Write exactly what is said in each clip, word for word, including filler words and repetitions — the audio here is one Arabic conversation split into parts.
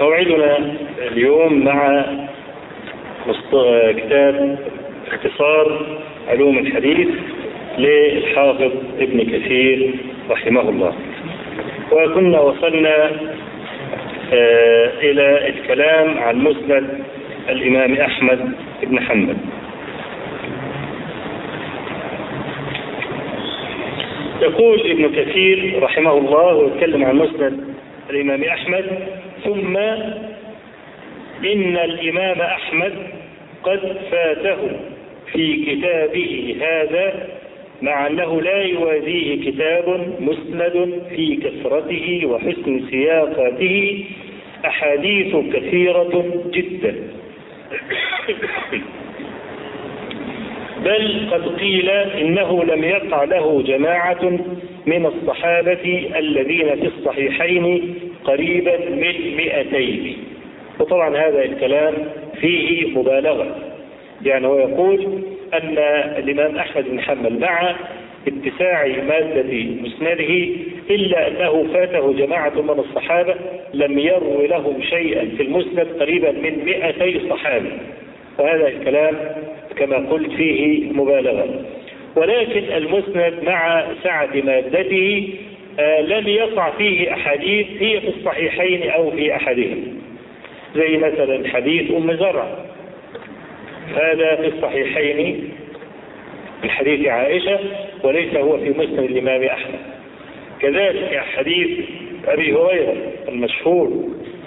موعدنا اليوم مع كتاب اختصار علوم الحديث للحافظ ابن كثير رحمه الله. وكنا وصلنا إلى الكلام عن مسند الإمام أحمد بن حنبل. يقول ابن كثير رحمه الله ويتكلم عن مسند الإمام أحمد: ثم إن الإمام أحمد قد فاته في كتابه هذا، مع أنه لا يوازيه كتاب مسند في كثرته وحسن سياقاته أحاديث كثيرة جدا، بل قد قيل إنه لم يقع له جماعة من الصحابة الذين في الصحيحين قريبا من مئتين. وطبعا هذا الكلام فيه مبالغة، يعني هو يقول أن الإمام أحمد بن حنبل مع اتساع مادة مسنده إلا أنه فاته جماعة من الصحابة لم يروا لهم شيئا في المسند قريبا من مئتي صحابة، وهذا الكلام كما قلت فيه مبالغة. ولكن المسند مع سعة مادته آه لم يقع فيه أحاديث هي في الصحيحين أو في أحدهم، زي مثلا حديث أم زرع، هذا في الصحيحين من حديث عائشة وليس هو في مسند الإمام أحمد. كذلك حديث أبي هريرة المشهور: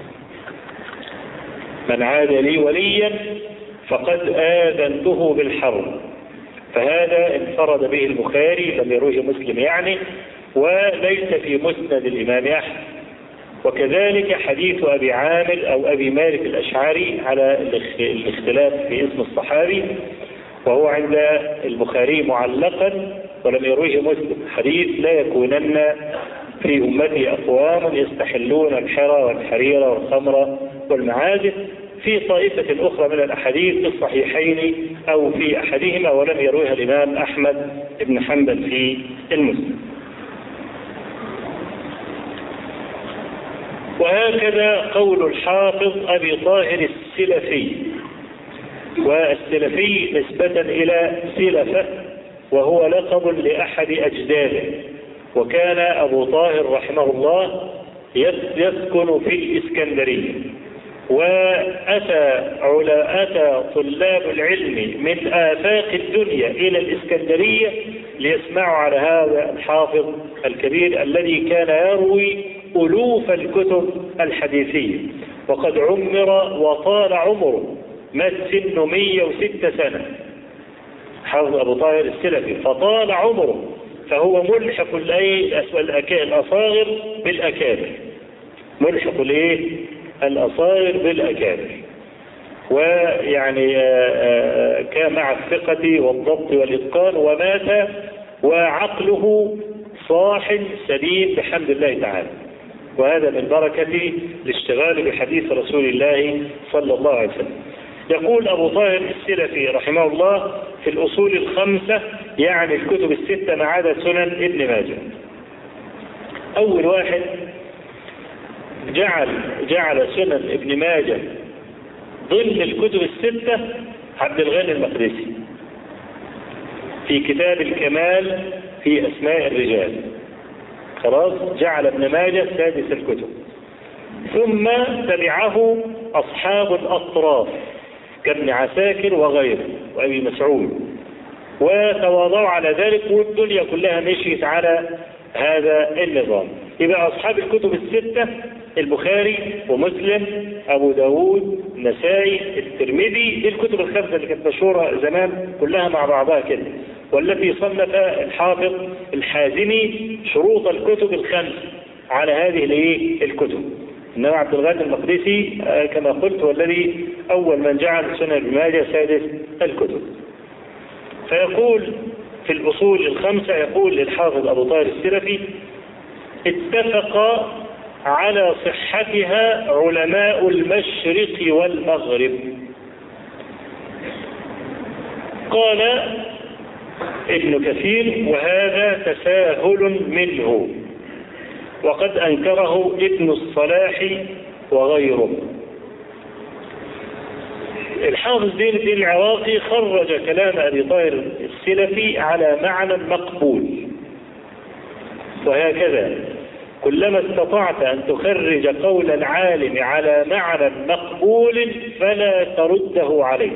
من عاد لي وليا فقد آذنته بالحرب، فهذا انفرد به البخاري لم يروه مسلم يعني، وليس في مسند الإمام أحمد. وكذلك حديث أبي عامر أو أبي مالك الأشعري على الاختلاف في اسم الصحابي، وهو عند البخاري معلقا ولم يروه مسلم: حديث لا يكونن في أمتي أقوام يستحلون الحرى والحرير والخمر والمعازف، في طائفة أخرى من الأحاديث في الصحيحين أو في أحدهما، ولم يرويها الإمام أحمد بن حنبل في المسند. وهكذا قول الحافظ أبي طاهر السلفي، والسلفي نسبة إلى سلفة وهو لقب لأحد أجداده، وكان أبو طاهر رحمه الله يسكن في الإسكندرية، وأتى أتى طلاب العلم من آفاق الدنيا إلى الإسكندرية ليسمعوا على هذا الحافظ الكبير الذي كان يروي ألوف الكتب الحديثية، وقد عمر وطال عمره، مات سنه مئة وستة سنة حافظ أبو طاهر السلفي، فطال عمره، فهو ملحق الأصاغر بالأكابر، ملحق الايه الأصاغر بالأكابر. ويعني كان مع الثقة والضبط والإتقان، ومات وعقله صاح سليم بحمد الله تعالى، وهذا من بركة الاشتغال بحديث رسول الله صلى الله عليه وسلم. يقول أبو طاهر السلفي رحمه الله في الأصول الخمسة، يعني الكتب الستة ما عدا سنن ابن ماجه. أول واحد جعل جعل سنن ابن ماجه ضمن الكتب الستة عبد الغني المقدسي في كتاب الكمال في أسماء الرجال، خلاص جعل ابن ماجه سادس الكتب. ثم تبعه أصحاب الأطراف كابن عساكر وغيره وأبي مسعود، وتواضعوا على ذلك، والدنيا كلها مشيت على هذا النظام. يبقى أصحاب الكتب الستة: البخاري ومسلم، أبو داود، النسائي، الترمذي. دي الكتب الخمسة اللي كانت مشهورة زمان كلها مع بعضها كده، والتي صنف الحافظ الحازمي شروط الكتب الخمس على هذه الكتب. إنما عبد الغني المقدسي كما قلت هو الذي أول من جعل سنن ابن ماجه سادس الكتب. فيقول في الأصول الخمسة، يقول الحافظ أبو طاهر السلفي: اتفق على صحتها علماء المشرق والمغرب. قال ابن كثير: وهذا تساهل منه، وقد أنكره ابن الصلاح وغيره. الحافظ زين الدين العراقي خرج كلام أبي طاهر السلفي على معنى مقبول، وهكذا كلما استطعت أن تخرج قول العالم على معنى مقبول فلا ترده عليه.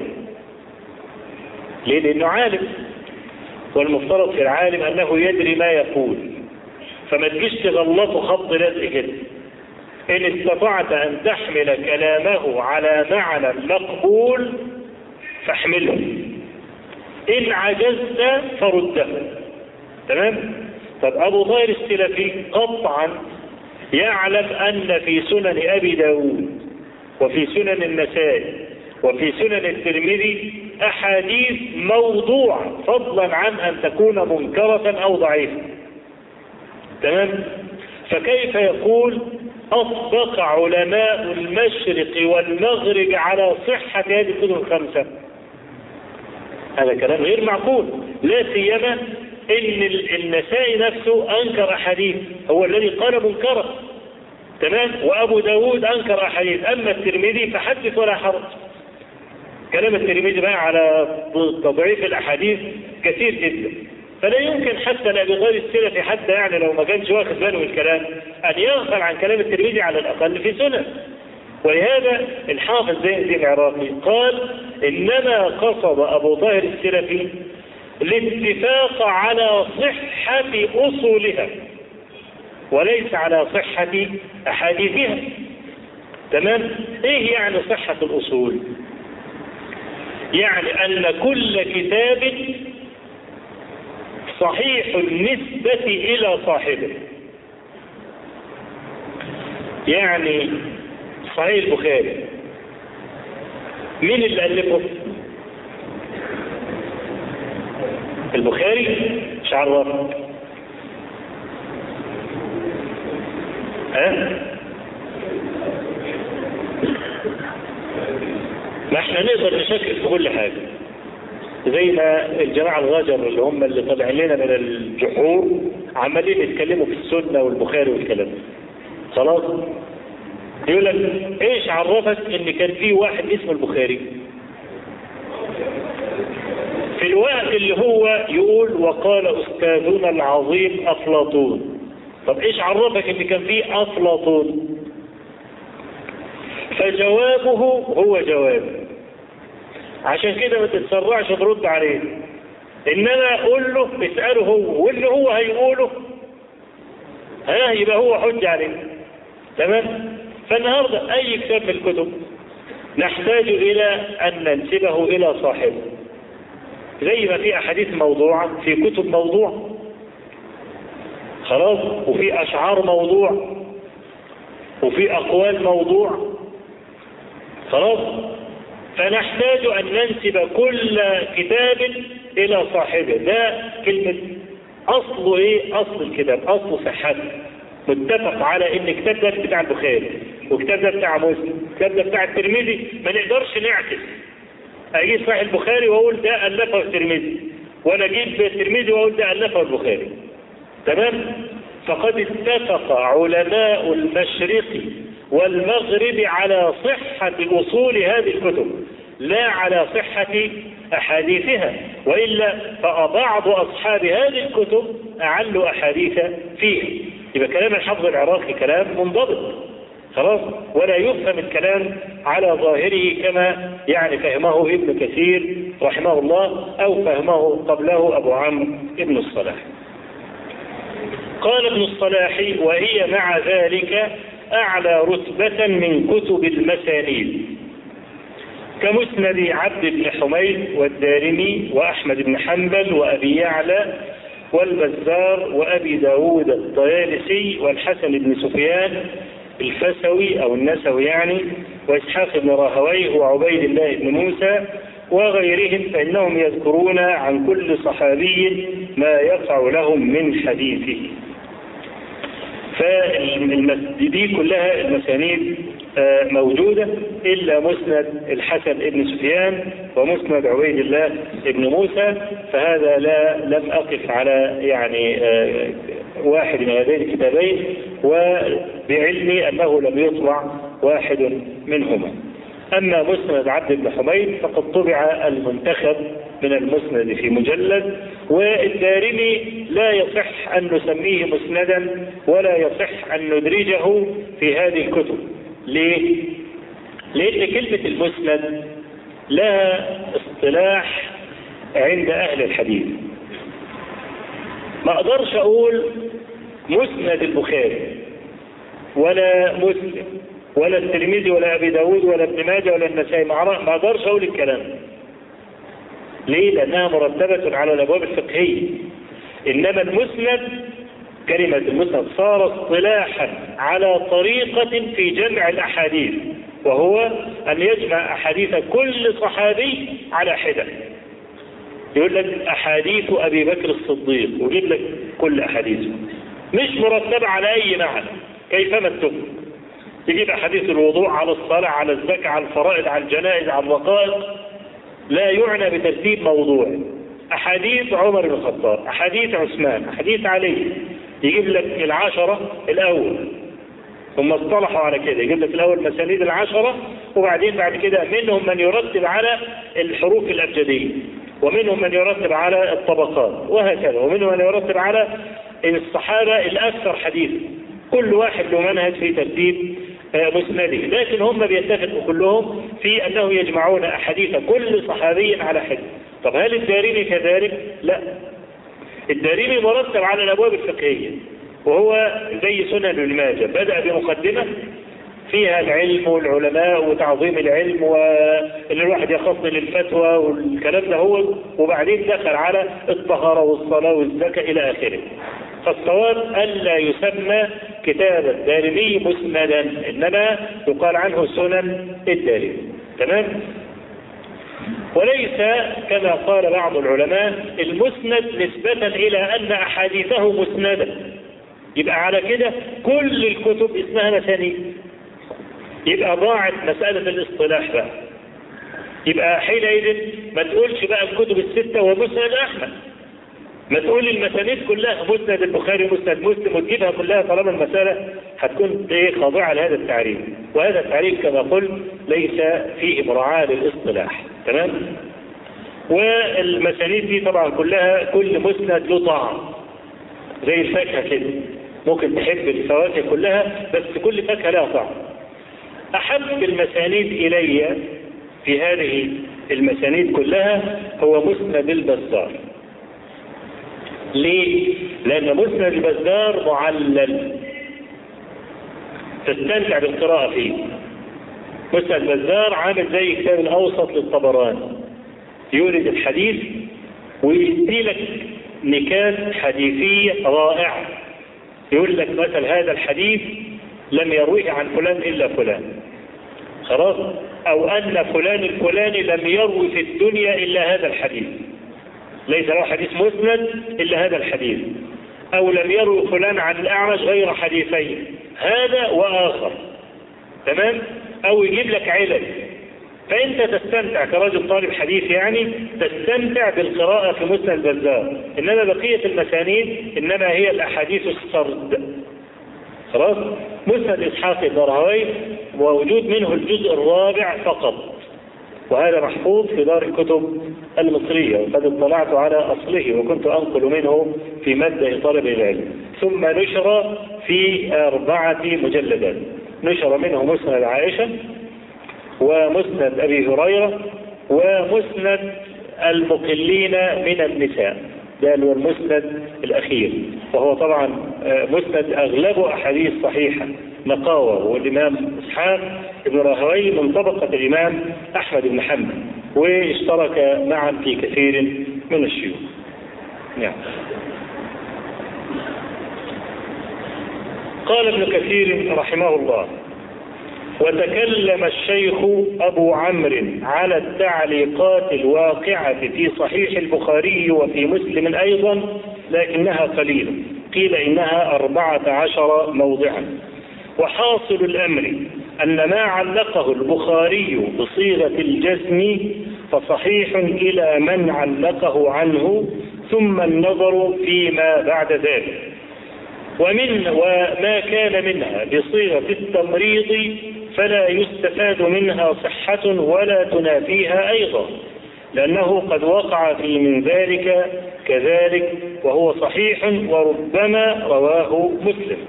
ليه؟ لأنه عالم، والمفترض في العالم أنه يدري ما يقول، فما تجيش تغلطه خط لزق كده. إن استطعت أن تحمل كلامه على معنى مقبول فاحمله، إن عجزت فرده. تمام؟ طب أبو طاهر السلفي قطعا يعلم أن في سنن أبي داود وفي سنن النسائي وفي سنن الترمذي أحاديث موضوعة، فضلا عن أن تكون منكرة أو ضعيفة. تمام؟ فكيف يقول أطبق علماء المشرق والمغرب على صحة هذه الكتب الخمسة؟ هذا كلام غير معقول، لا سيما ان النسائي نفسه انكر احاديث، هو الذي قال منكرة. تمام؟ وابو داود انكر احاديث، اما الترمذي فحدث ولا حرج. كلام الترمذي بقى على تضعيف الاحاديث كثير جدا، فلا يمكن حتى لابي طاهر السلفي حتى يعني لو ما كانش واخد باله من الكلام ان يغفل عن كلام الترمذي على الاقل في سنن. ولهذا الحافظ زين الدين العراقي قال انما قصد ابو طاهر السلفي الاتفاق على صحة اصولها وليس على صحة احاديثها. تمام؟ ايه يعني صحة الاصول؟ يعني ان كل كتاب صحيح النسبة الى صاحبه. يعني صحيح البخاري مين اللي ألفه؟ البخاري؟ مش عرفه. ها؟ ما احنا نقدر نشكك في كل حاجة، زي ما الجماعة الغجر اللي هم اللي طلع لنا من الجحور عمالين يتكلموا في السنة والبخاري والكلام. خلاص؟ يقول لك ايش عرفك ان كان في واحد اسمه البخاري في الوقت اللي هو يقول وقال استاذنا العظيم افلاطون؟ طب ايش عرفك ان كان في افلاطون؟ فجوابه هو جواب، عشان كده ما تتسرعش ترد عليه، انما قول له اساله هو، واللي هو هيقوله ها يبقى هو حجه عليه. تمام؟ فالنهارده اي كتاب من الكتب نحتاج الى ان ننسبه الى صاحبه، زي ما في احاديث موضوعه في كتب موضوع، خلاص، وفي اشعار موضوع وفي اقوال موضوع، خلاص. فنحتاج ان ننسب كل كتاب الى صاحبه. ده كلمه اصله ايه؟ اصل الكتاب، اصل صحته متفق على ان الكتاب ده بتاع البخاري والكتاب ده بتاع مسلم والكتاب ده بتاع الترمذي. ما نقدرش نعكس، اجيب صحيح البخاري واقول ده الفه الترمذي، ولا اجيب الترمذي واقول ده الفه البخاري. تمام؟ فقد اتفق علماء المشرق والمغرب على صحة أصول هذه الكتب لا على صحة أحاديثها، وإلا فبعض أصحاب هذه الكتب أعلوا أحاديث فيها. يبقى كلام الحافظ العراقي كلام منضبط، خلاص، ولا يفهم الكلام على ظاهره كما يعني فهمه ابن كثير رحمه الله أو فهمه قبله أبو عمرو ابن الصلاح. قال ابن الصلاح وهي مع ذلك أعلى رتبة من كتب المسانيد كمسند عبد بن حميد والدارمي وأحمد بن حنبل وأبي يعلى والبزار وأبي داود الطيالسي والحسن بن سفيان الفسوي أو النسوي يعني، وإسحاق بن راهويه وعبيد الله بن موسى وغيرهم، فإنهم يذكرون عن كل صحابي ما يقع لهم من حديثه. فدي كلها المسانيد موجودة إلا مسند الحسن بن سفيان ومسند عبيد الله بن موسى، فهذا لا لم أقف على يعني واحد من هذين الكتابين، وبعلمي أنه لم يطبع واحد منهما. أما مسند عبد بن حميد فقد طبع المنتخب من المسند في مجلد، والدارمي لا يصح أن نسميه مسندا ولا يصح أن ندرجه في هذه الكتب. ليه؟ لأن كلمة المسند لها اصطلاح عند أهل الحديث. ما أقدرش أقول مسند البخاري ولا مسلم ولا الترمذي ولا أبي داود ولا ابن ماجه ولا النسائي، ما أقدرش أقول الكلام. ليه؟ لأنها مرتبة على الأبواب الفقهية. إنما المسند، كلمة المسند صار اصطلاحا على طريقة في جمع الأحاديث، وهو أن يجمع أحاديث كل صحابي على حدة. يقول لك أحاديث أبي بكر الصديق ويجيب لك كل أحاديثه، مش مرتبة على أي معنى كيفما اتفق. يجيب أحاديث الوضوء، على الصلاة، على الزكاة، على الفرائض، على الجنائز، على الرقائق، لا يعنى بترتيب موضوع. أحاديث عمر بن الخطاب، أحاديث عثمان، أحاديث علي، يجيب لك العشرة الأول، ثم اصطلحوا على كده، يجيب لك الأول مسانيد العشرة، وبعدين بعد كده منهم من يرتب على الحروف الأبجدية، ومنهم من يرتب على الطبقات، وهكذا، ومنهم من يرتب على الصحابة الأكثر حديثا. كل واحد له منهج في ترتيب مسنده، لكن هم بيتفقوا كلهم في أنه يجمعون أحاديث كل صحابي على حد. طب هل الدارمي كذلك؟ لا، الدارمي مرتب على الأبواب الفقهية، وهو زي سنن ابن ماجه، بدأ بمقدمة فيها العلم والعلماء وتعظيم العلم وإن الواحد يخص للفتوى والكلام ده هو، وبعدين دخل على الطهارة والصلاة والزكاة إلى آخره. فالصواب ألا يسمى كتاب الدارمي مسندا، إنما يقال عنه سنن الدارمي. تمام؟ وليس كما قال بعض العلماء المسند نسبة إلى أن أحاديثه مسندة، يبقى على كده كل الكتب اسمها مسانيد، يبقى ضاعت مسألة الاصطلاح بقى. يبقى حينئذ ما تقولش بقى الكتب الستة ومسند أحمد، ما تقول المسانيد كلها مسند البخاري ومسند مسلم وتجيبها كلها، طالما المسألة هتكون ايه خاضعة لهذا التعريف، وهذا التعريف كما قلت ليس فيه مراعاة للاصطلاح. تمام؟ والمسانيد دي طبعا كلها كل مسند له طعم زي الفاكهة كده، ممكن تحب الفواكه كلها بس كل فاكهة لها طعم. أحب المسانيد إلي في هذه المسانيد كلها هو مسند البزار. ليه؟ لأن مسند البزار معلل تستمتع بالقراءة فيه. مسند البزار عامل زي كتاب الأوسط للطبراني، يورد الحديث ويدي لك نكات حديثية رائعة. يقول لك مثلا هذا الحديث لم يرويه عن فلان إلا فلان، خلاص، أو أن فلان الفلاني لم يروي في الدنيا إلا هذا الحديث، ليس له حديث مسند إلا هذا الحديث، أو لم يروي فلان عن الأعرج غير حديثين، هذا وآخر. تمام؟ أو يجيب لك علل، فأنت تستمتع كرجل طالب حديث، يعني تستمتع بالقراءة في مسند البزار. إنما بقية المسانيد إنما هي الأحاديث السرد. خلاص؟ مسند إسحاق بن راهويه ووجود منه الجزء الرابع فقط، وهذا محفوظ في دار الكتب المصرية، وقد اطلعت على أصله وكنت أنقل منه في مادة طلب العلم، ثم نشر في أربعة مجلدات. نشر منه مسند عائشة، ومسند أبي هريرة، ومسند المقلين من النساء، ده هو المسند الأخير، وهو طبعا مسند أغلبه أحاديث صحيحة نقاوة، والإمام إسحاق بن راهويه من طبقة الإمام أحمد بن حنبل، واشترك معا في كثير من الشيوخ. نعم. قال ابن كثير رحمه الله: وتكلم الشيخ أبو عمرو على التعليقات الواقعة في صحيح البخاري وفي مسلم أيضا، لكنها قليلة، قيل إنها أربعة عشر موضعا. وحاصل الأمر أن ما علقه البخاري بصيغة الجزم فصحيح إلى من علقه عنه، ثم النظر فيما بعد ذلك. ومن وما كان منها بصيغة التمريض فلا يستفاد منها صحة ولا تنافيها أيضا، لأنه قد وقع في من ذلك كذلك وهو صحيح وربما رواه مسلم.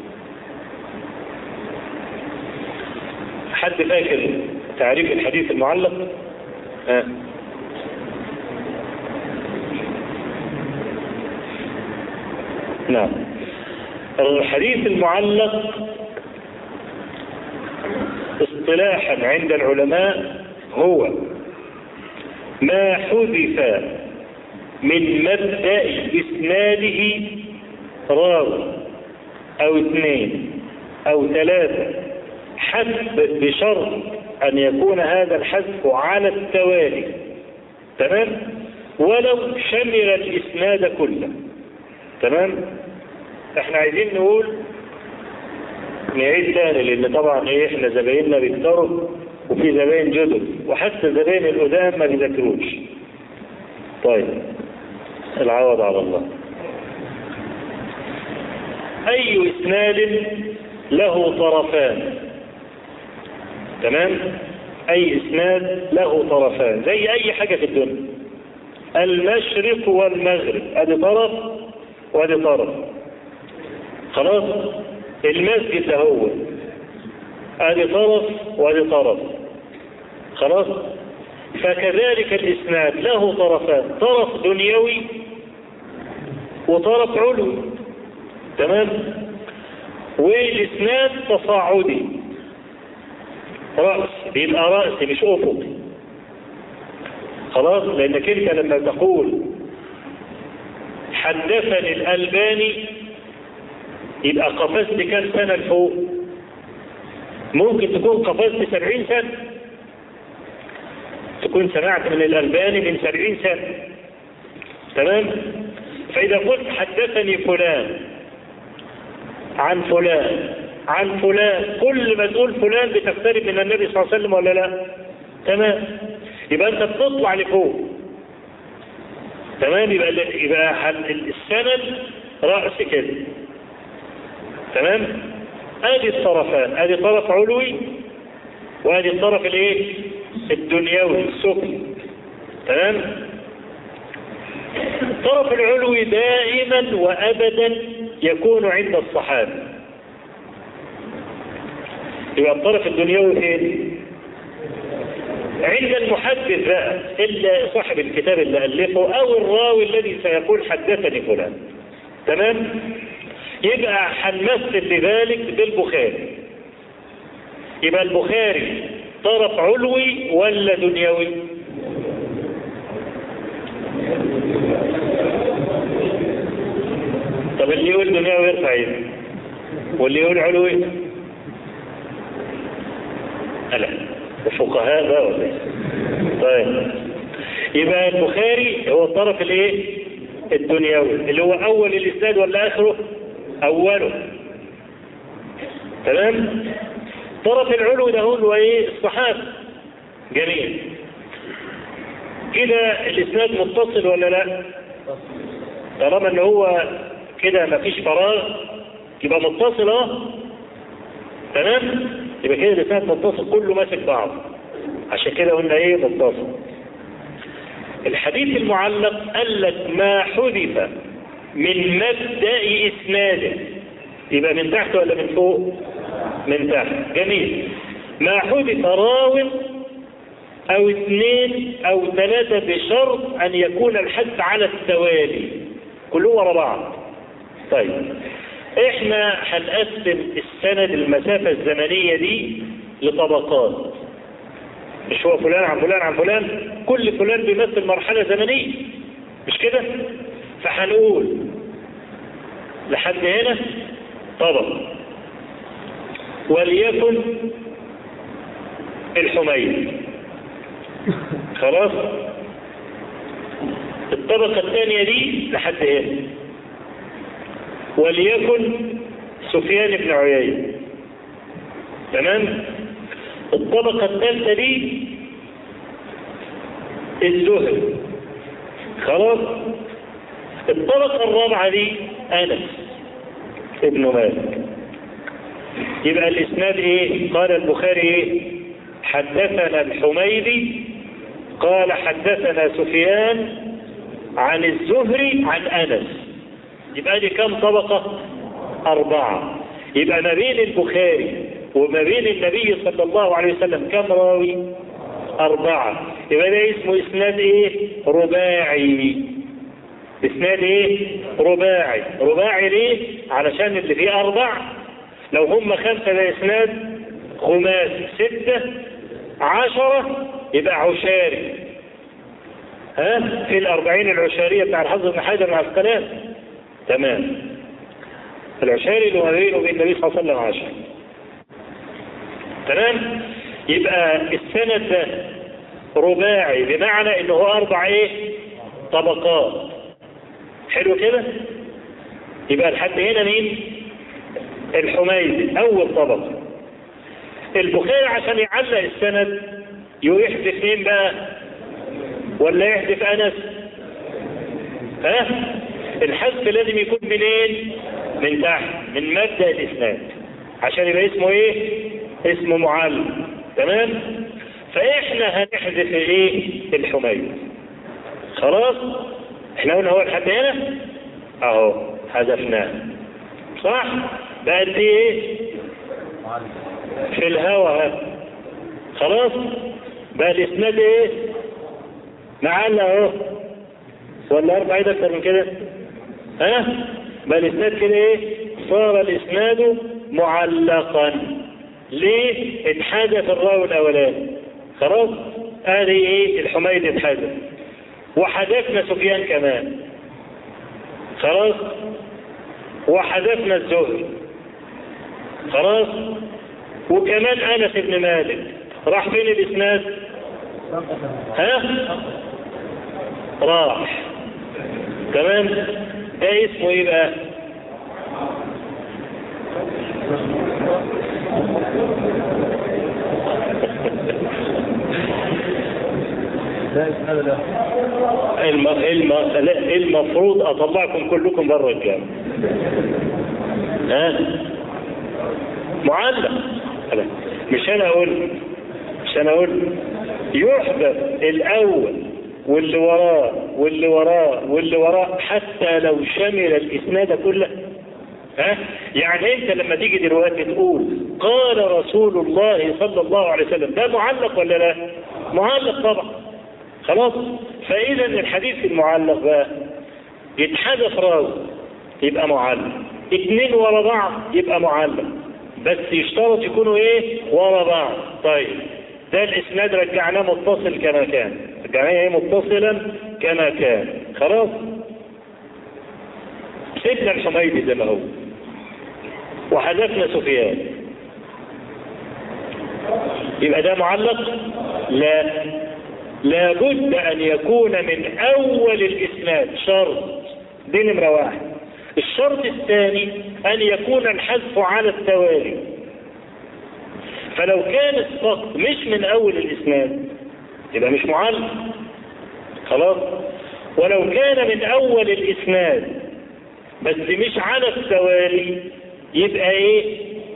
حد فاكر تعريف الحديث المعلق؟ ها. نعم. الحديث المعلق اصطلاحا عند العلماء هو ما حذف من مبدأ إسناده راوي أو اثنين أو ثلاثة، حذف بشرط أن يكون هذا الحذف على التوالي، تمام، ولو شمل الإسناد كله، تمام. احنا عايزين نقول نعيد تاني، لأن طبعا ايه احنا زبايننا بيكتروا وفي زباين جدد، وحتى زباين القدام ما بيذاكروش. طيب العوض على الله. أي إسناد له طرفان، تمام، أي إسناد له طرفان زي أي حاجة في الدنيا، المشرق والمغرب، أدي طرف وأدي طرف، خلاص. المسجد ده هو أدي طرف وأدي طرف، خلاص. فكذلك الإسناد له طرفان، طرف دنيوي وطرف علوي، تمام. والإسناد تصاعدي، رأس، بيبقى رأسي مش أفقي، خلاص. لأنك أنت لما تقول حدثني الألباني يبقى قفزت كام سنة لفوق؟ ممكن تكون قفزت سبعين سنة، تكون سمعت من الألباني من سبعين سنة، تمام. فإذا قلت حدثني فلان عن فلان عن فلان، كل ما تقول فلان بتقترب من النبي صلى الله عليه وسلم ولا لا؟ تمام. يبقى أنت بتطلع لفوق، تمام. يبقى يبقى السند رأس كده، تمام. ادي الطرفان، ادي طرف علوي وادي الطرف الايه الدنيوي السفلي، تمام. الطرف العلوي دائما وابدا يكون عند الصحابه، يبقى الطرف الدنيوي فين؟ عند المحدث بقى، الا صاحب الكتاب اللي الفه او الراوي الذي سيقول حدثني فلان، تمام. يبقى هنمثل لذلك بالبخاري. يبقى البخاري طرف علوي ولا دنيوي؟ طب اللي يقول دنيوي يرفع يده، واللي يقول علوي ألا الفقهاء بقى ولا ايه؟ طيب يبقى البخاري هو الطرف الايه الدنيوي، اللي هو اول الاسناد ولا اخره؟ اوله، تمام. طرف العلو ده هو ايه؟ الصحابه. جميل كده. الاسناد متصل ولا لا؟ طالما ان هو كده مفيش فراغ يبقى متصل، اه تمام. يبقى كده الاسناد متصل كله ماسك بعض، عشان كده قلنا ايه متصل. الحديث المعلق قال لك ما حذف من مبدأ إسناده، يبقى من تحت ولا من فوق؟ من تحت. جميل. ما حذف راو أو اثنين أو ثلاثة بشرط أن يكون الحذف على التوالي، كلهم ورا بعض. طيب احنا هنقسم السند المسافة الزمنية دي لطبقات، مش هو فلان عن فلان عن فلان، كل فلان بيمثل مرحلة زمنية، مش كده؟ فهنقول لحد هنا طبق، وليكن الحميد، خلاص. الطبقة الثانية دي لحد هنا، وليكن سفيان بن عيينة، تمام. الطبقة الثالثة دي الزهري، خلاص. الطبقة الرابعة دي أنس ابن مالك، يبقى الاسناد ايه؟ قال البخاري ايه؟ حدثنا الحميدي قال حدثنا سفيان عن الزهري عن انس. يبقى دي كم طبقة؟ اربعة. يبقى ما بين البخاري وما بين النبي صلى الله عليه وسلم كم راوي؟ اربعة. يبقى ده اسمه اسناد ايه؟ رباعي. اسناد ايه؟ رباعي. رباعي ليه؟ علشان اللي فيه اربع، لو هم خمسة ده اسناد خماسي، ستة عشرة يبقى عشاري. ها؟ في الاربعين العشارية بتاع الحافظ بن حجر مع الكلام. تمام. العشاري اللي ما بينه وبين النبي صلى الله عليه وسلم عشر. تمام. يبقى السند ده رباعي بمعنى انه هو اربع ايه؟ طبقات. حلو كده. يبقى لحد هنا مين؟ الحميدي اول طبقة. البخاري عشان يعلق السند يحذف مين بقى؟ ولا يحذف انس؟ ها؟ الحذف لازم يكون منين؟ من تحت، من مبدأ الاسناد، عشان يبقى اسمه ايه؟ اسمه معلق. تمام. فاحنا هنحذف ايه؟ الحميدي. خلاص. احنا قلنا هو لحد هنا اهو حذفناه، صح؟ بقى دي ايه؟ في الهوا. خلاص. بقى الاسناد ايه؟ معانا اهو. ولا اربع ايد اكتر من كده؟ ها؟ بقى الاسناد كده ايه؟ صار الاسناد معلقا. ليه؟ اتحذف الراوي الاولاني. خلاص. ادي ايه؟ الحميدي اتحذف. وحذفنا سفيان كمان. خلاص. وحذفنا الزهري. خلاص. وكمان انس بن مالك. راح فين الاسناد؟ ها؟ راح. تمام. ده اسمه ايه بقى؟ الم... الم... المفروض اطلعكم كلكم بره الجامعة. ها؟ معلق. مش انا اقول مش انا اقول يحذف الاول واللي وراه واللي وراه واللي وراه حتى لو شمل الاسناد كله. ها؟ يعني انت لما تيجي دلوقتي تقول قال رسول الله صلى الله عليه وسلم، ده معلق ولا لا؟ معلق طبعا. خلاص. فاذا الحديث المعلق بقى يتحذف راوي يبقى معلق، اتنين ورا بعض يبقى معلق، بس يشترط يكونوا ايه؟ ورا بعض. طيب ده الاسناد رجعناه متصل كما كان، رجعناه ايه؟ متصلا كما كان. خلاص. سيدنا الحميدي زي ما هو، وحذفنا سفيان، يبقى ده معلق؟ لا، لابد ان يكون من اول الاسناد. شرط. دي نمرة واحد. الشرط الثاني ان يكون الحذف على التوالي. فلو كان السقط مش من اول الاسناد يبقى مش معلق. خلاص. ولو كان من اول الاسناد بس مش على التوالي يبقى ايه؟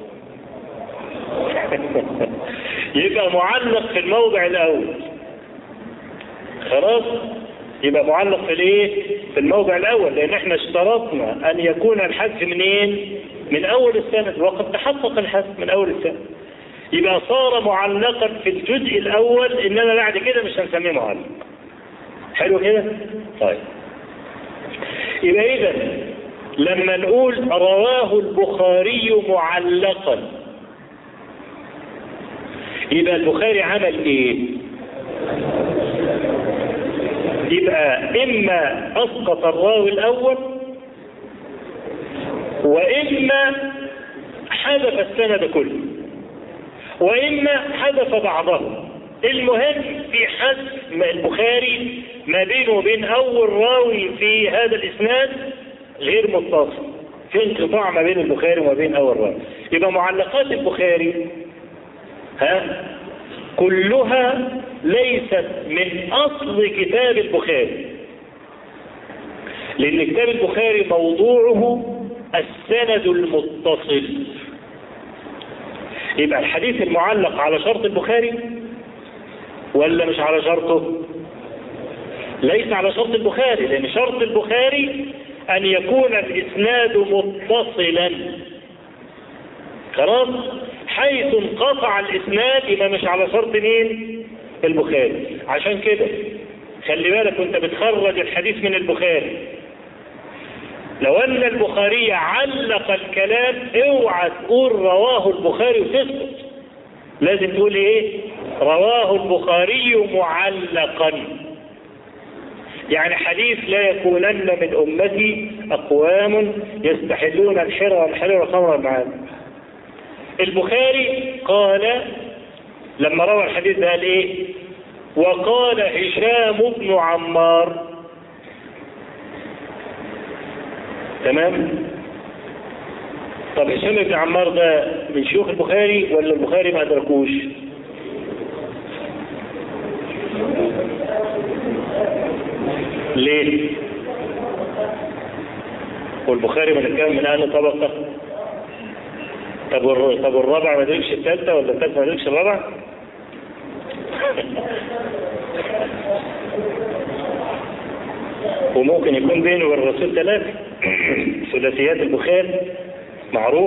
يبقى معلق في الموضع الاول. خلاص. يبقى معلق في الايه؟ في الموضع الاول، لان احنا اشترطنا ان يكون الحذف منين؟ من اول السند، وقد تحقق الحذف من اول السند. يبقى صار معلقا في الجزء الاول، انما بعد كده مش هنسميه معلق. حلو كده؟ طيب. يبقى اذا لما نقول رواه البخاري معلقا يبقى البخاري عمل ايه؟ يبقى اما اسقط الراوي الاول واما حذف السند كله واما حذف بعضه. المهم في حذف البخاري ما بينه وبين اول راوي في هذا الاسناد غير متصل، في انقطاع ما بين البخاري وما بين اول راوي. يبقى معلقات البخاري ها كلها ليست من اصل كتاب البخاري، لان كتاب البخاري موضوعه السند المتصل. يبقى الحديث المعلق على شرط البخاري ولا مش على شرطه؟ ليس على شرط البخاري، لأن شرط البخاري أن يكون الإسناد متصلا. خلاص؟ حيث انقطع الإسناد يبقى مش على شرط مين؟ البخاري. عشان كده خلي بالك وانت بتخرج الحديث من البخاري، لو أن البخاري علق الكلام اوعى تقول رواه البخاري وتسكت، لازم تقول ايه؟ رواه البخاري معلقا. يعني حديث لا يكونن من أمتي أقوام يستحلون الحر والحلال والخمر والمعاد. البخاري قال لما روى الحديث ده قال ايه؟ وقال هشام بن عمار. تمام؟ طب هشام بن عمار ده من شيوخ البخاري ولا البخاري ما أدركوش؟ ليه؟ والبخاري من كام من أهل طبقة؟ طب طب الرابع ما دركش الثالثة ولا الثالثة ما دركش الرابع؟ وممكن يكون بينه وبين الرسول ثلاثة. ثلاثيات البخاري معروف.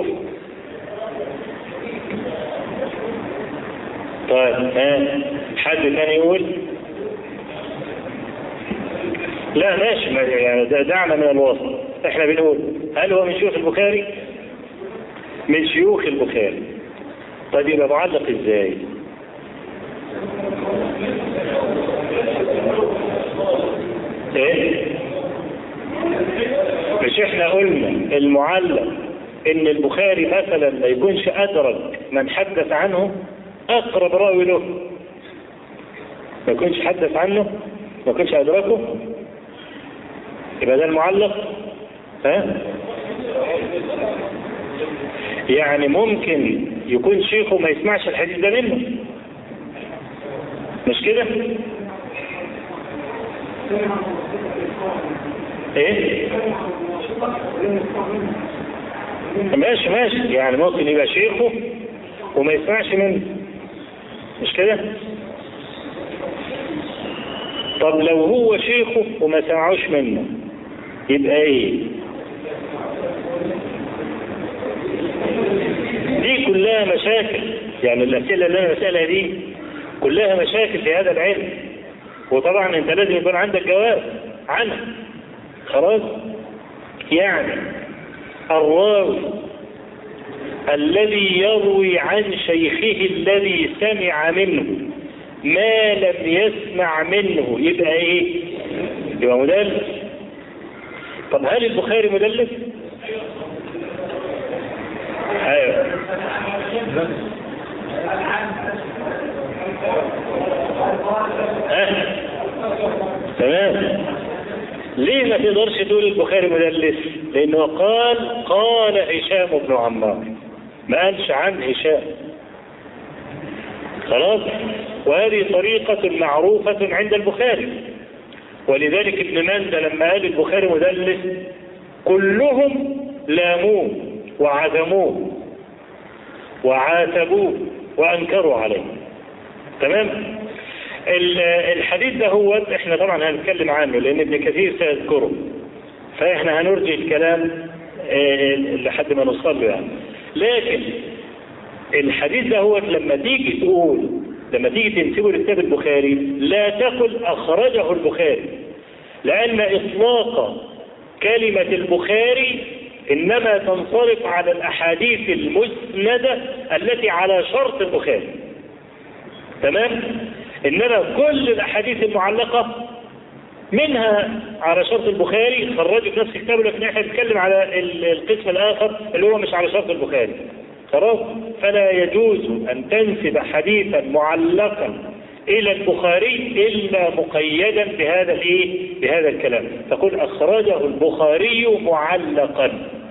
طيب ها حد ثاني يقول؟ لا ماشي، يعني دعنا من الوسط. احنا بنقول هل هو من شيوخ البخاري؟ من شيوخ البخاري. طيب يبقى معلق ازاي؟ ايه؟ مش احنا قلنا المعلق ان البخاري مثلا ما يكونش ادرك من حدث عنه، اقرب راوي له ما يكونش حدث عنه، ما يكونش ادركه، يبقى ده المعلق. ها؟ يعني ممكن يكون شيخه ما يسمعش الحديث ده منه، مش كده؟ ايه؟ ماشي ماشي، يعني ممكن يبقى شيخه وما يسمعش منه، مش كده؟ طب لو هو شيخه وما سمعوش منه يبقى ايه؟ دي كلها مشاكل، يعني الأسئلة اللي أنا بسألها دي كلها مشاكل في هذا العلم، وطبعا أنت لازم يكون عندك جواب عنها. خلاص؟ يعني الراوي الذي يروي عن شيخه الذي سمع منه ما لم يسمع منه يبقى ايه؟ يبقى مدلس. طب هل البخاري مدلس؟ ايوه. اه تمام. ليه ما تقدرش تقول البخاري مدلس؟ لانه قال قال هشام بن عمار، ما قالش عن هشام. خلاص؟ وهذه طريقة معروفة عند البخاري، ولذلك ابن مندى لما قال البخاري مدلس كلهم لاموه وعزموه وعاتبوه وأنكروا عليه. تمام؟ الحديث ده هو احنا طبعا هنتكلم عنه لأن ابن كثير سيذكره، فاحنا هنرجع الكلام لحد ما نوصل له يعني. لكن الحديث ده هو لما تيجي تقول لما تيجي تنسبه لكتاب البخاري لا تقل أخرجه البخاري، لأن إطلاق كلمة البخاري إنما تنصرف على الأحاديث المسندة التي على شرط البخاري. تمام؟ إنما كل الأحاديث المعلقة منها على شرط البخاري خرجوا في نفس كتابه، لكن احنا بنتكلم على القسم الآخر اللي هو مش على شرط البخاري. خلاص؟ فلا يجوز أن تنسب حديثا معلقا إلى البخاري إلا مقيدا بهذا الإيه؟ بهذا الكلام، تقول أخرجه البخاري معلقا،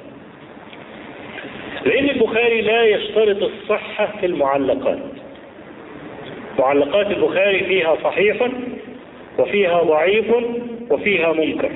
لأن البخاري لا يشترط الصحة في المعلقات. معلقات البخاري فيها صحيح وفيها ضعيف وفيها منكر.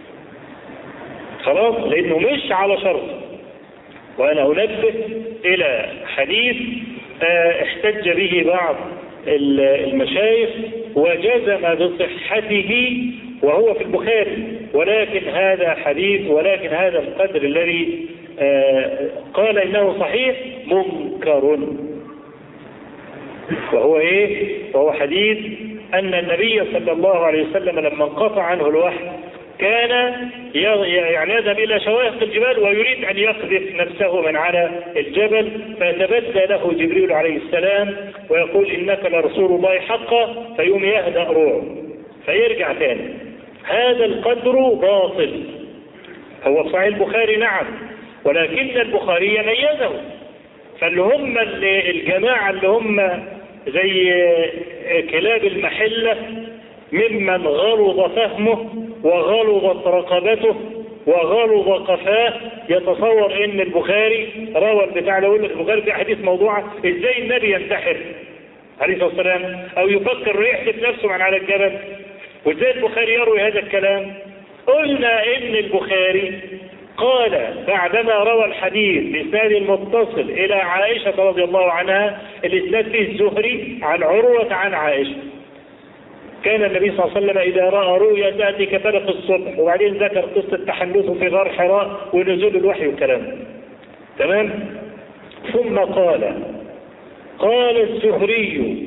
خلاص؟ لأنه مش على شرط. وأنا أنبه إلى حديث احتج به بعض المشايخ وجزم بصحته وهو في البخاري، ولكن هذا حديث ولكن هذا القدر الذي قال إنه صحيح منكر. وهو إيه؟ وهو حديث أن النبي صلى الله عليه وسلم لما انقطع عنه الوحي كان يعني يذهب إلى شواهق الجبال ويريد أن يقذف نفسه من على الجبل، فيتبدى له جبريل عليه السلام ويقول إنك لرسول الله حقا، فيوم يهدأ روحه فيرجع تاني. هذا القدر باطل. هو صحيح البخاري نعم، ولكن البخاري ميزه. فاللي هم الجماعة اللي هم زي كلاب المحلة ممن غلظ فهمه وغلظت رقبته وغلظ قفاه يتصور ان البخاري روى البتاع ده، يقول لك البخاري في احاديث موضوعه، ازاي النبي ينتحر عليه الصلاه والسلام او يفكر يحدث نفسه من على الجبل، وازاي البخاري يروي هذا الكلام؟ قلنا ان البخاري قال بعدما روى الحديث بإسناد المتصل إلى عائشة رضي الله عنها، الإسناد فيه الزهري عن عروة عن عائشة، كان النبي صلى الله عليه وسلم إذا رأى رؤيا تأتي كفلق الصبح، وبعدين ذكر قصة تحنثه في غار حراء ونزول الوحي والكلام. تمام؟ ثم قال قال الزهري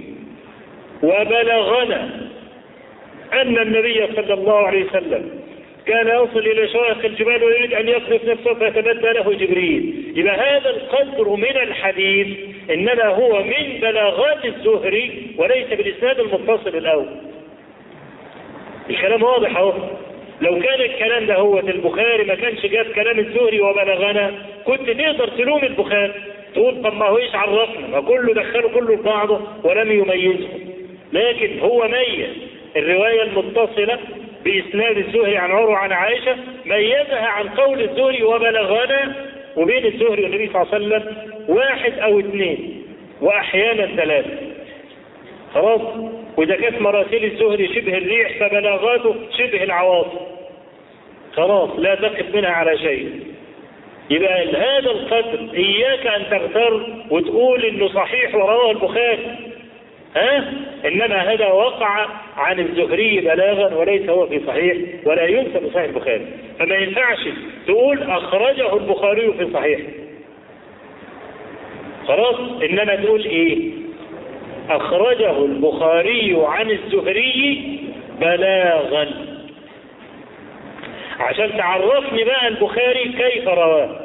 وبلغنا أن النبي صلى الله عليه وسلم كان يصل إلى شواهق الجبال ويريد أن يقذف نفسه فتبدى له جبريل. يبقى هذا القدر من الحديث إنما هو من بلاغات الزهري وليس بالإسناد المتصل الأول. الكلام واضح اهو. لو كان الكلام ده هو البخاري ما كانش جاب كلام الزهري وبلغنا، كنت تقدر تلوم البخاري تقول طب ما هو ايش عرفنا، ما كله دخله كله في بعضه ولم يميزه. لكن هو ميز الرواية المتصلة بإسناد الزهري عن عروة عن عائشة، ميزها عن قول الزهري وبلغنا، وبين الزهري والنبي صلى الله عليه وسلم واحد أو اثنين وأحيانا ثلاثة. خلاص؟ وإذا كانت مراسيل الزهري شبه الريح فبلاغاته شبه العواصف. خلاص لا تقف منها على شيء. يبقى هذا القدر إياك أن تغتر وتقول إنه صحيح ورواه البخاري. ها؟ إنما هذا وقع عن الزهري بلاغا وليس هو في صحيح ولا ينسب صحيح البخاري. فما ينفعش تقول أخرجه البخاري في صحيح. خلاص؟ إنما تقول إيه؟ أخرجه البخاري عن الزهري بلاغا، عشان تعرفني بقى البخاري كيف رواه.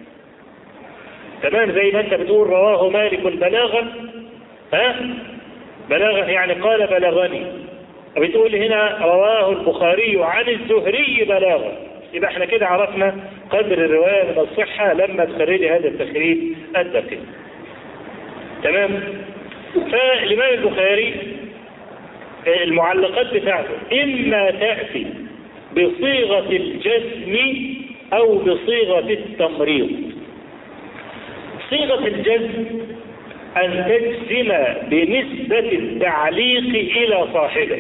تمام؟ زي ما انت بتقول رواه مالك بلاغا، ها؟ بلاغا يعني قال بلغني، بتقول هنا رواه البخاري عن الزهري بلاغا. يبقى احنا كده عرفنا قدر الرواية من الصحة لما تخرج هذا التخريج الدقيق. تمام؟ فالإمام البخاري المعلقات بتاعته إما تأتي بصيغة الجزم أو بصيغة التمريض. صيغة الجزم أن تجزم بنسبة التعليق إلى صاحبه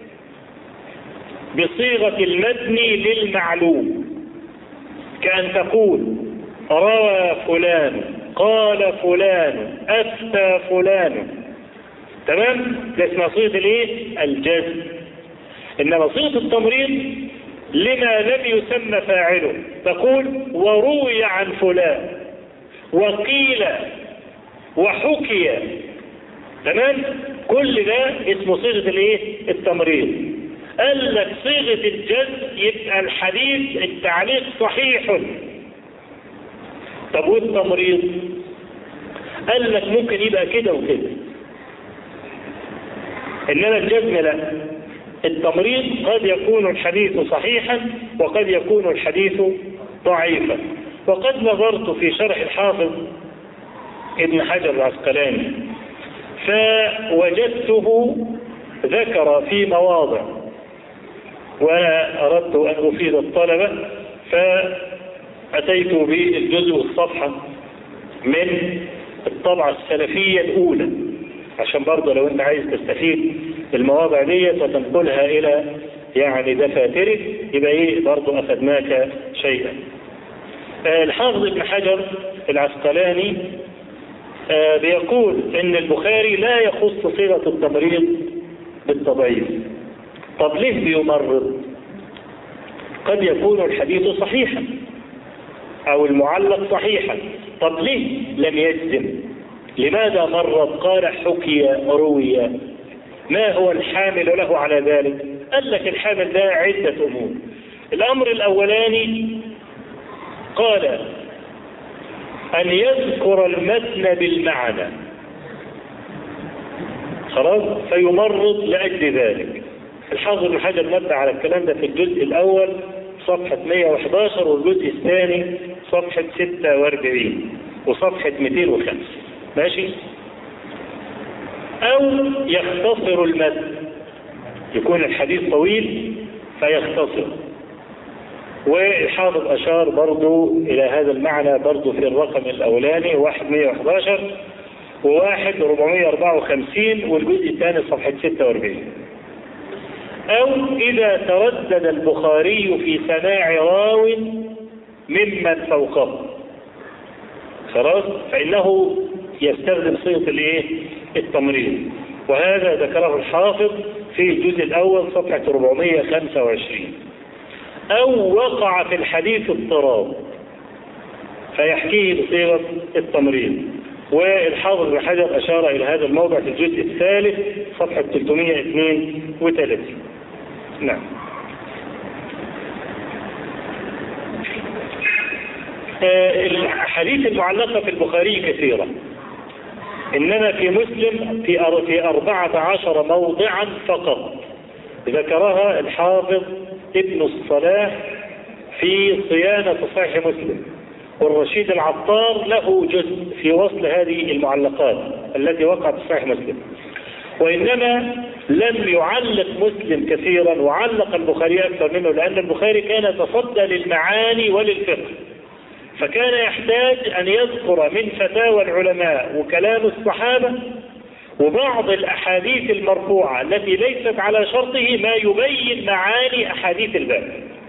بصيغة المبني للمعلوم، كأن تقول روى فلان قال فلان أفتى فلان. تمام؟ ده اسمها صيغة الايه؟ الجزم. إنما صيغة التمريض لما لم يسمى فاعله، تقول وروي عن فلان وقيل وحكي. تمام؟ كل ده اسمه صيغة الايه؟ التمريض. قال لك صيغة الجزم يبقى الحديث التعليق صحيح. طب والتمريض؟ قال لك ممكن يبقى كده وكده، إنما الجزم لا. التمريض قد يكون الحديث صحيحا وقد يكون الحديث ضعيفا. وقد نظرت في شرح الحافظ ابن حجر العسقلاني فوجدته ذكر في مواضع، وأنا أردت أن أفيد الطلبة فأتيت بالجزء الصفحة من الطبعة السلفية الأولى، عشان برضه لو أنت عايز تستفيد المواضع دي وتنقلها إلى يعني دفاترك يبقى إيه برضه أفدناك شيئا. الحافظ ابن حجر العسقلاني آه بيقول ان البخاري لا يخص صيغة التمريض بالتضعيف. طب ليه بيمرض؟ قد يكون الحديث صحيحا او المعلق صحيحا، طب ليه لم يجزم؟ لماذا مرض؟ قال حكي روي. ما هو الحامل له على ذلك؟ قال لك الحامل ده عدة امور. الامر الاولاني قال ان يذكر المتن بالمعنى، خلاص، فيمرض لاجل ذلك. الحافظ ابن حجر نبه على الكلام ده في الجزء الاول صفحة مئة وأحد عشر، والجزء الثاني صفحة ستة وأربعين وصفحة مئتين وخمسة. ماشي؟ او يختصر المتن، يكون الحديث طويل فيختصر. والحافظ اشار برضو الى هذا المعنى برضو في الرقم الاولاني واحد مئة وأحد عشر وواحد أربعمئة وأربعة وخمسين والجزء الثاني صفحة ستة وأربعين. او اذا تردد البخاري في سماع راو ممن فوقه، خلاص، فانه يستخدم صيغة الايه؟ التمريض. وهذا ذكره الحافظ في الجزء الاول صفحة أربعمئة وخمسة وعشرين. او وقع في الحديث اضطراب فيحكيه بصيغة التمريض. والحافظ ابن حجر اشار الى هذا الموضع في الجزء الثالث صفحة ثلاثمئة واثنين وثلاثين. نعم. آه الحديث المعلقة في البخاري كثيرة، انما في مسلم في في أربعة عشر موضعا فقط ذكرها الحافظ ابن الصلاح في صيانة صحيح مسلم. والرشيد العطار له جزء في وصل هذه المعلقات التي وقعت في صحيح مسلم. وإنما لم يعلق مسلم كثيرا، وعلق البخاري أكثر منه، لأن البخاري كان يتصدى للمعاني وللفقه، فكان يحتاج أن يذكر من فتاوى العلماء وكلام الصحابة وبعض الأحاديث المرفوعة التي ليست على شرطه ما يبين معاني أحاديث الباب.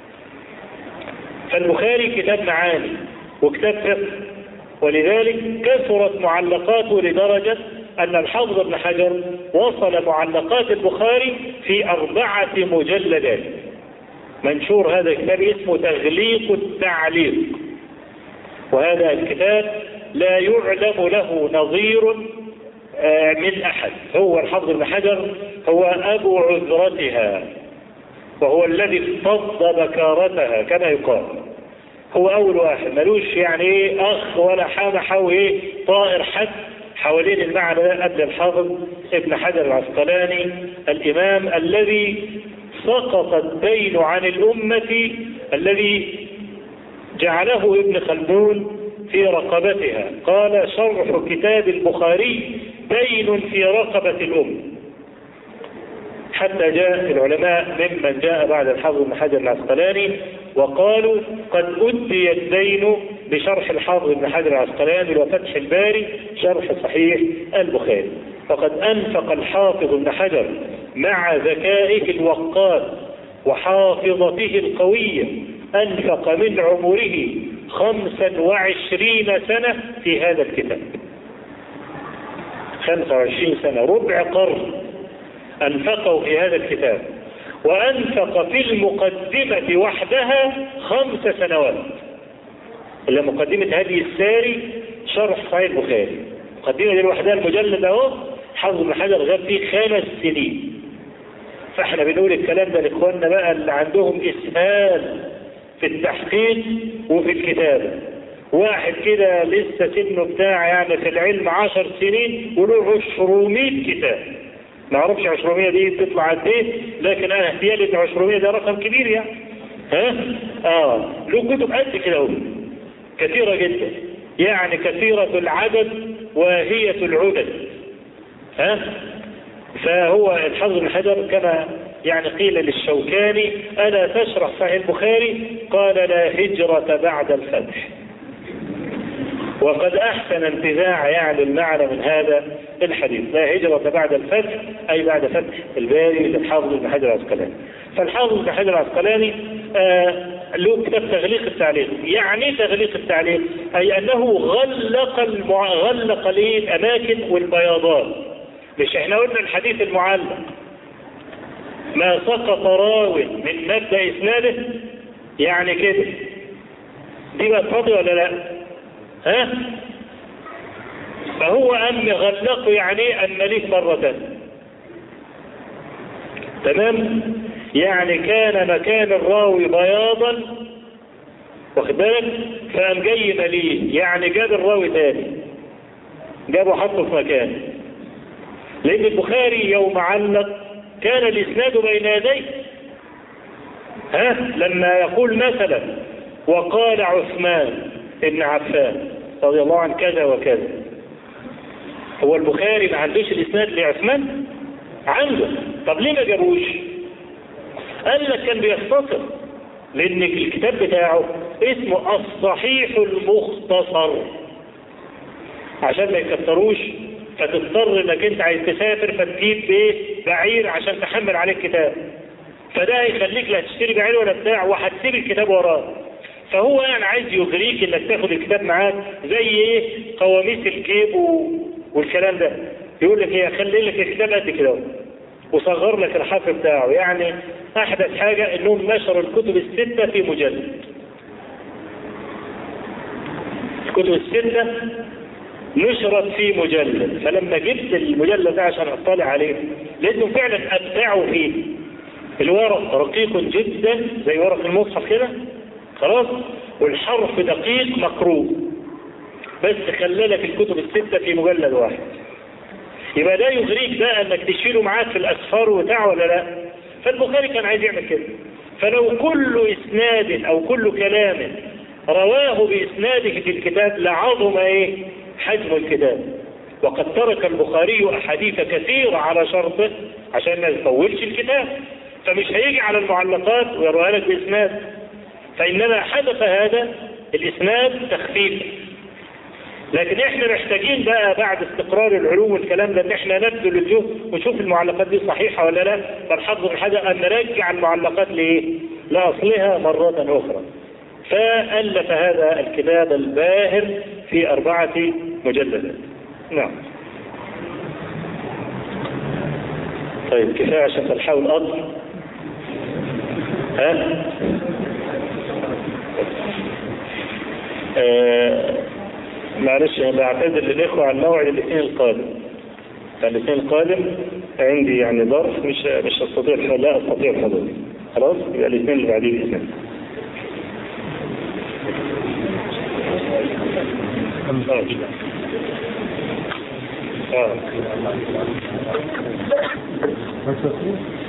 فالبخاري كتاب معاني وكتاب فقه، ولذلك كثرت معلقاته لدرجة أن الحافظ ابن حجر وصل معلقات البخاري في أربعة مجلدات. منشور هذا الكتاب اسمه تغليق التعليق، وهذا الكتاب لا يعلم له نظير من أحد. هو الحافظ ابن حجر هو أبو عذرتها، وهو الذي افتض بكارتها كما يقال. هو أول واحد ملوش يعني أخ ولا حامى حوي طائر حد حوالين المعنى ده قبل الحافظ ابن حجر العسقلاني الإمام الذي سقط الدين عن الأمة، الذي جعله ابن خلدون في رقبتها. قال شرح كتاب البخاري دين في رقبة الأمة، حتى جاء العلماء ممن جاء بعد الحافظ ابن حجر العسقلاني وقالوا قد أدي الدين بشرح الحافظ ابن حجر العسقلاني وفتح الباري شرح صحيح البخاري. وقد أنفق الحافظ ابن حجر مع ذكائه الوقات وحافظته القوية أنفق من عمره خمسا وعشرين سنة في هذا الكتاب. خمسة وعشرين سنة، ربع قرن أنفقه في هذا الكتاب. وأنفق في المقدمة وحدها خمس سنوات، إلا مقدمة هذه الساري شرح صحيح البخاري. مقدمة دي لوحدها المجلد اهو حافظ ابن حجر غاب فيه خمس سنين. فاحنا بنقول الكلام ده لاخواننا بقى اللي عندهم اسهال في التحقيق وفي الكتابة. واحد كده لسه سنه بتاع يعني في العلم عشر سنين وله عشرمية كتاب. ما اعرفش عشرمية دي تطلع قد ايه، لكن انا احتيالي ان عشرمية ده رقم كبير يعني. ها اه له كتب قد كده اهو كثيرة جدا، يعني كثيرة العدد واهية العدد. ها فهو الحافظ ابن حجر كما يعني قيل للشوكاني ألا تشرح صحيح البخاري؟ قال لا هجرة بعد الفتح. وقد أحسن انتزاع يعني المعنى من هذا الحديث، لا هجرة بعد الفتح أي بعد فتح الباري للحافظ ابن حجر العسقلاني. فالحافظ ابن حجر العسقلاني آه له كتاب تغليق التعليق. يعني تغليق التعليق أي أنه غلق المع... غلق ليه الأماكن والبياضات. مش احنا قلنا الحديث المعلق ما سقط راو من مبدأ إسناده، يعني كده دي بقى فاضي ولا لا؟ ها؟ فهو أم غلقه يعني أن ليه مرة، تمام؟ يعني كان مكان الراوي بياضا، واخد بالك؟ فقام جاي مليه، يعني جاب الراوي تاني، جابه حطه في مكان. لأن البخاري يوم علق كان الإسناد بين يديه. ها؟ لما يقول مثلا وقال عثمان بن عفان رضي الله عنه كذا وكذا، هو البخاري ما عندوش الإسناد لعثمان؟ عنده. طب ليه ما جابوش؟ قال لك كان بيختصر، لأن الكتاب بتاعه اسمه الصحيح المختصر، عشان ما يكتروش فتضطر انك انت عايز تسافر فتجيب ايه بعير عشان تحمل عليك كتاب، فده هيخليك لا تشتري بعير ولا بتاع وهتسيب الكتاب وراه. فهو يعني عايز يغريك انك تاخد الكتاب معاك زي ايه قواميس الجيب والكلام ده. يقول لك ايه خلي لك الكتاب قد كده وصغر لك الحرف بتاعه. يعني احدث حاجة انهم نشروا الكتب الستة في مجلد. الكتب الستة نشرت في مجلد، فلما جبت المجلد ده عشان اطلع عليه لانه فعلا ابدعوا فيه. الورق رقيق جدا زي ورق المصحف كده خلاص، والحرف دقيق مقروء، بس خلالك الكتب الستة في مجلد واحد. يبقى ده يغريك بقى انك تشيله معاك في الاسفار وبتاع ولا لا؟ فالبخاري كان عايز يعمل كده. فلو كل اسناد او كل كلام رواه باسناده في الكتاب لعظم ايه حجم الكتاب. وقد ترك البخاري احاديث كثيرة على شرطه عشان ما يطولش الكتاب، فمش هيجي على المعلقات ويروها لك باسناد، فانما حدث هذا الاسناد تخفيف. لكن احنا محتاجين بقى بعد استقرار العلوم والكلام ده ان احنا نبذل الجهد ونشوف المعلقات دي صحيحة ولا لا. فالحظ الحاجة ان نرجع المعلقات لايه لاصلها مرة اخرى. فألف هذا الكتاب الباهر في أربعة مجلدات. نعم. طيب كفاية عشان تلحقوا الأرض. ها؟ آه معلش أنا بعتذر للإخوة عن موعد الاثنين القادم. الاثنين القادم عندي يعني ظرف مش مش أستطيع لا أستطيع الحضور. خلاص يبقى الاثنين اللي بعدين الاثنين. اه